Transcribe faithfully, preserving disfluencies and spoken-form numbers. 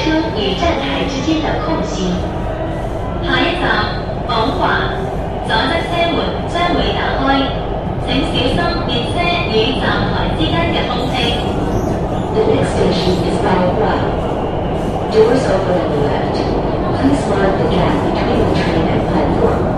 车与站台之间的空隙。下一站廣華，左側車門將會打開，請小心列車與站台之間嘅空隙。 The next station is Baohua. Doors open on the left. Please mark the gap between the train and platform.